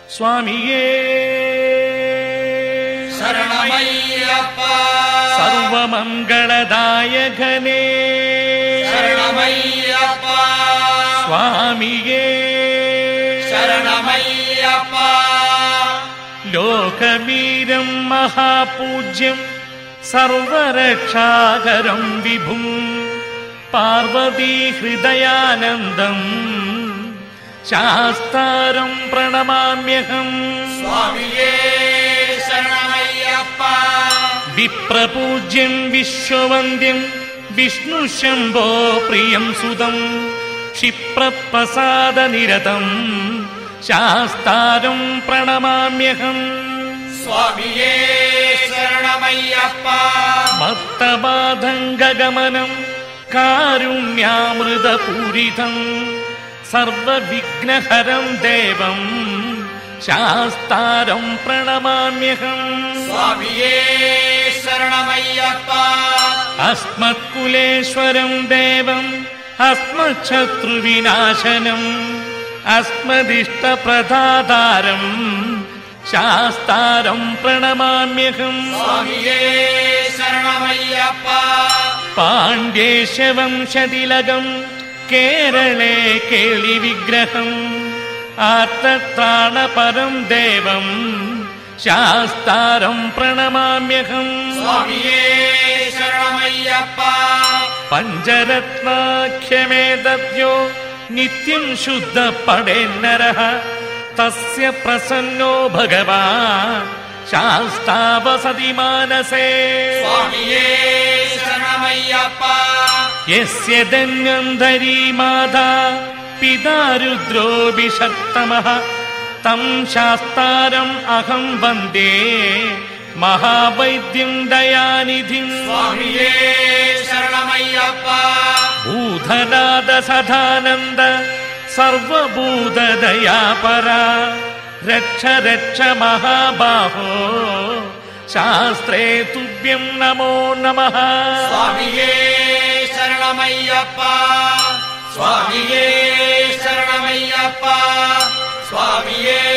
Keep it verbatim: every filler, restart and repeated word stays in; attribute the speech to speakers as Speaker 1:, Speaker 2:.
Speaker 1: സ്വാമിയേ
Speaker 2: ശരണമയ്യപ്പ.
Speaker 1: സർവമംഗളദായകനേ
Speaker 2: ശരണമയ്യപ്പ.
Speaker 1: സ്വാമിയേ
Speaker 2: ശരണമയ്യപ്പ.
Speaker 1: ലോകവീരം മഹാപൂജ്യം സർവരക്ഷാകരം വിഭും പാർവതീ ഹൃദയാനന്ദം ശാസ്താരം പ്രണമാമ്യഹം.
Speaker 2: സ്വാമിയേ ശരണമയ്യപ്പ.
Speaker 1: വിപ്രപൂജ്യം വിശ്വവന്ദ്യം വിഷ്ണു ശംഭോ പ്രിയം സുതം ക്ഷിപ്രപ്രസാദനിരതം ശാസ്താരം പ്രണമാമ്യഹം.
Speaker 2: സ്വാമിയേ ശരണമയ്യപ്പ.
Speaker 1: മത്തബാധംഗഗമനം കാരുണ്യാമൃതപൂരിതം സർവവിഘ്നഹരം ദേവം ശാസ്താരം പ്രണമാമ്യഹം.
Speaker 2: സ്വാമിയേ ശരണമയ്യപ്പ.
Speaker 1: അസ്മത്കുലേശ്വരം ദേവം അസ്മശത്രുവിനാശനം അസ്മദിഷ്ടപ്രദാതാരം ശാസ്താരം പ്രണമാമ്യഹം.
Speaker 2: സ്വാമിയേ ശരണമയ്യപ്പ.
Speaker 1: പാണ്ഡ്യേശവംശതിലകം കേരളേ കേളിവിഗ്രഹം ആർത്തത്രാണപരം ദേവം ശാസ്താരം പ്രണമാമ്യഹം.
Speaker 2: സ്വാമിയേ ശരണമയ്യപ്പ.
Speaker 1: പഞ്ചരത്നാഖ്യമേതദ്യോ നിത്യം ശുദ്ധ പടേന്നരഃ തസ്യ പ്രസന്നോ ഭഗവാൻ ശാസ്താവസതി മാനസേ.
Speaker 2: സ്വാമിയേ ശരണമയ്യപ്പ.
Speaker 1: യസ്യ ധന്വന്തരീ മാതാ പിതാ രുദ്രോഭിഷത്തമഃ തം ശാസ്താരം അഹം വന്ദേ മഹാവൈദ്യം ദയാനിധിം.
Speaker 2: സ്വാമിയേ ശരണമയ്യപ്പ.
Speaker 1: ഭൂതനാഥ സദാനന്ദ സർവഭൂതദയാപര രക്ഷ രക്ഷ മഹാബാഹോ ശാസ്ത്രേ തുഭ്യം നമോ നമഃ.
Speaker 2: സ്വാമിയേ ശരണമയ്യപ്പ. സ്വാമിയേ ശരണമയ്യപ്പ. സ്വാമിയേ